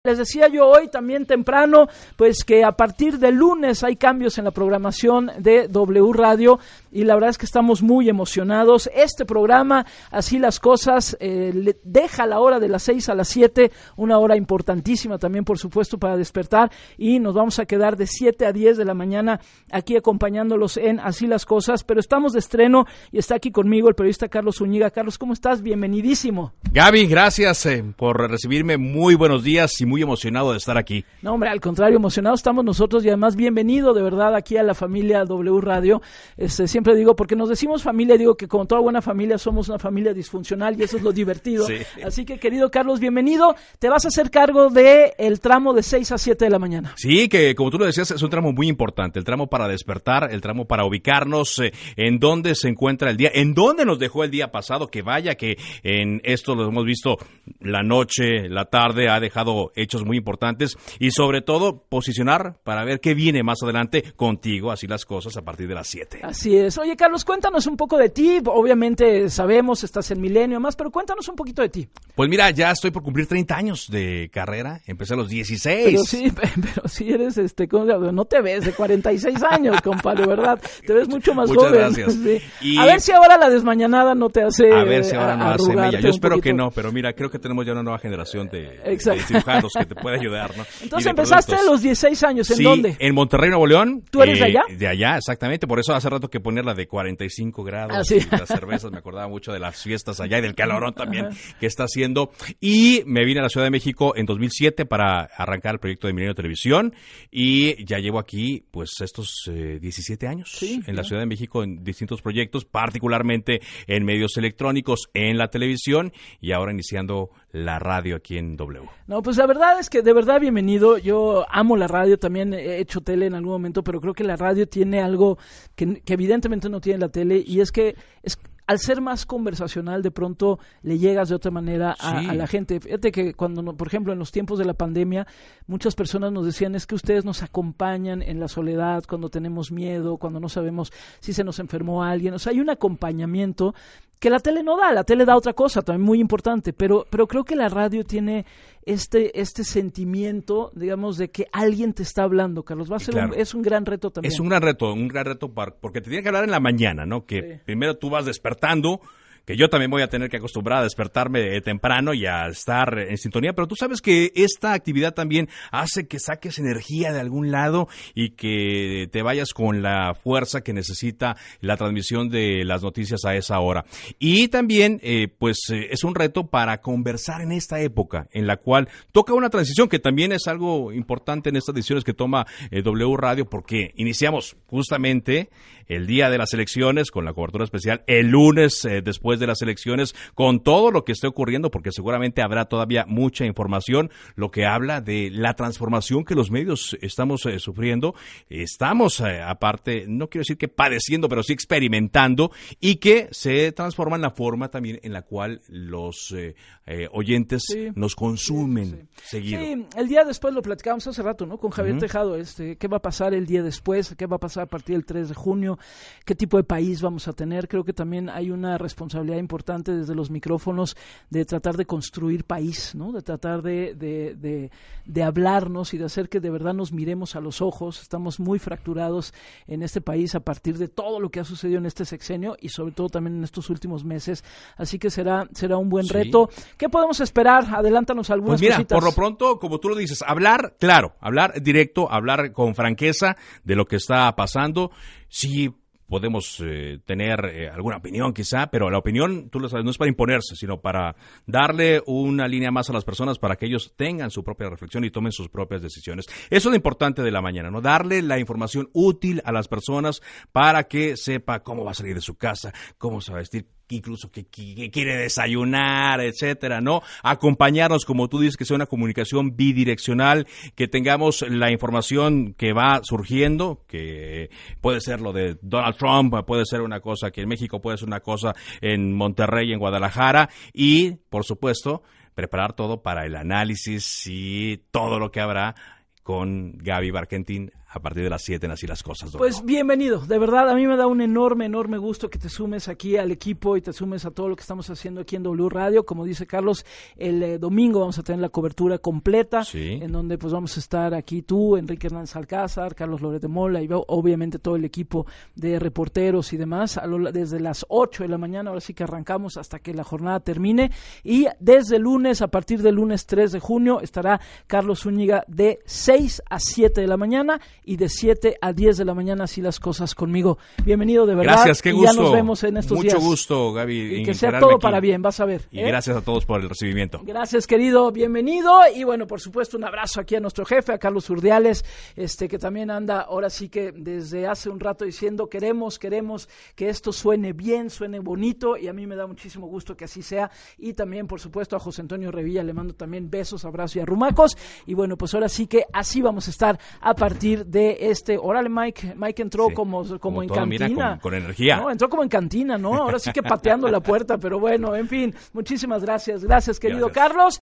Les decía yo hoy también temprano, pues que a partir del lunes hay cambios en la programación de W Radio y la verdad es que estamos muy emocionados. Este programa, Así las Cosas, deja la hora de las 6 a las 7, una hora importantísima también, por supuesto, para despertar, y nos vamos a quedar de 7 a 10 de la mañana aquí acompañándolos en Así las Cosas, pero estamos de estreno y está aquí conmigo el periodista Carlos Zúñiga. Carlos, ¿cómo estás? Bienvenidísimo. Gaby, gracias por recibirme. Muy buenos días y muy emocionado de estar aquí. No, hombre, al contrario, emocionados estamos nosotros y además bienvenido de verdad aquí a la familia W Radio. Siempre digo, porque nos decimos familia, digo que como toda buena familia somos una familia disfuncional y eso es lo divertido. Sí. Así que, querido Carlos, bienvenido. Te vas a hacer cargo de el tramo de 6 a 7 de la mañana. Sí, que como tú lo decías, es un tramo muy importante, el tramo para despertar, el tramo para ubicarnos en dónde se encuentra el día, en dónde nos dejó el día pasado, que vaya que en esto lo hemos visto, la noche, la tarde ha dejado hechos muy importantes y sobre todo posicionar para ver qué viene más adelante contigo, Así las Cosas, a partir de las 7. Así es. Oye, Carlos, cuéntanos un poco de ti. Obviamente sabemos, estás en Milenio más, pero cuéntanos un poquito de ti. Pues mira, ya estoy por cumplir 30 años de carrera, empecé a los 16. Pero sí eres, no te ves de 46 años, compadre, ¿verdad? Te ves mucho más Muchas joven. Gracias. Sí. Y a ver si ahora la desmañanada no te hace a ver si ahora no hace mella. Yo espero poquito. Que no, pero mira, creo que tenemos ya una nueva generación de cirujanos que te puede ayudar, ¿no? Entonces empezaste a los 16 años, ¿en dónde? En Monterrey, Nuevo León. ¿Tú eres de allá? De allá, exactamente, por eso hace rato que ponía la de 45 grados, y las cervezas, me acordaba mucho de las fiestas allá y del calorón también que está haciendo, y me vine a la Ciudad de México en 2007 para arrancar el proyecto de Milenio Televisión, y ya llevo aquí, pues, estos 17 años en la Ciudad de México en distintos proyectos, particularmente en medios electrónicos, en la televisión, y ahora iniciando la radio aquí en W. No, pues la verdad es que de verdad bienvenido. Yo amo la radio, también he hecho tele en algún momento, pero creo que la radio tiene algo que evidentemente no tiene la tele, y es que al ser más conversacional, de pronto le llegas de otra manera a la gente. Fíjate que cuando, por ejemplo, en los tiempos de la pandemia, muchas personas nos decían, es que ustedes nos acompañan en la soledad, cuando tenemos miedo, cuando no sabemos si se nos enfermó alguien. O sea, hay un acompañamiento que la tele no da. La tele da otra cosa, también muy importante, pero creo que la radio tiene este sentimiento, digamos, de que alguien te está hablando, Carlos. Va a ser es un gran reto también. Es un gran reto porque te tiene que hablar en la mañana, ¿no? Que primero tú vas despertando, que yo también voy a tener que acostumbrar a despertarme temprano y a estar en sintonía, pero tú sabes que esta actividad también hace que saques energía de algún lado y que te vayas con la fuerza que necesita la transmisión de las noticias a esa hora. Y también, es un reto para conversar en esta época en la cual toca una transición, que también es algo importante en estas decisiones que toma W Radio, porque iniciamos justamente el día de las elecciones con la cobertura especial, el lunes después de las elecciones, con todo lo que esté ocurriendo, porque seguramente habrá todavía mucha información, lo que habla de la transformación que los medios estamos sufriendo. Estamos, aparte, no quiero decir que padeciendo, pero sí experimentando, y que se transforma en la forma también en la cual los oyentes nos consumen seguido. Sí, el día después lo platicábamos hace rato, ¿no? Con Javier Tejado, qué va a pasar el día después, qué va a pasar a partir del 3 de junio, qué tipo de país vamos a tener. Creo que también hay una responsabilidad importante desde los micrófonos de tratar de construir país, ¿no? De tratar de hablarnos y de hacer que de verdad nos miremos a los ojos. Estamos muy fracturados en este país a partir de todo lo que ha sucedido en este sexenio y sobre todo también en estos últimos meses. Así que será un buen reto. ¿Qué podemos esperar? Adelántanos algunas cositas. Por lo pronto, como tú lo dices, hablar directo, hablar con franqueza de lo que está pasando. Sí, podemos tener alguna opinión quizá, pero la opinión, tú lo sabes, no es para imponerse, sino para darle una línea más a las personas para que ellos tengan su propia reflexión y tomen sus propias decisiones. Eso es lo importante de la mañana, ¿no? Darle la información útil a las personas para que sepa cómo va a salir de su casa, cómo se va a vestir, incluso que quiere desayunar, etcétera, ¿no? Acompañarnos, como tú dices, que sea una comunicación bidireccional, que tengamos la información que va surgiendo, que puede ser lo de Donald Trump, puede ser una cosa aquí en México, puede ser una cosa en Monterrey, en Guadalajara, y, por supuesto, preparar todo para el análisis y todo lo que habrá con Gaby Barkentin a partir de las 7 en Así las Cosas. Pues bienvenido, de verdad, a mí me da un enorme gusto que te sumes aquí al equipo y te sumes a todo lo que estamos haciendo aquí en W Radio. Como dice Carlos, el domingo vamos a tener la cobertura completa, en donde pues vamos a estar aquí tú, Enrique Hernández Alcázar, Carlos Loret de Mola y obviamente todo el equipo de reporteros y demás, desde las 8 de la mañana, ahora sí que arrancamos hasta que la jornada termine, y desde el lunes, a partir del lunes 3 de junio, estará Carlos Zúñiga de 6 a 7 de la mañana y de 7 a 10 de la mañana, Así las Cosas conmigo. Bienvenido, de verdad. Gracias, qué gusto. Ya nos vemos en estos días. Mucho gusto, Gaby. Y que sea todo para bien, vas a ver. Y gracias a todos por el recibimiento. Gracias, querido, bienvenido. Y bueno, por supuesto, un abrazo aquí a nuestro jefe, a Carlos Urdiales, que también anda ahora sí que desde hace un rato diciendo queremos que esto suene bien, suene bonito, y a mí me da muchísimo gusto que así sea. Y también, por supuesto, a José Antonio Revilla le mando también besos, abrazos y arrumacos. Y bueno, pues ahora sí que así vamos a estar a partir de Órale, Mike entró como en todo, cantina. Mira, con energía. No, entró como en cantina, ¿no? Ahora sí que pateando la puerta, pero bueno, en fin, muchísimas gracias, querido Carlos.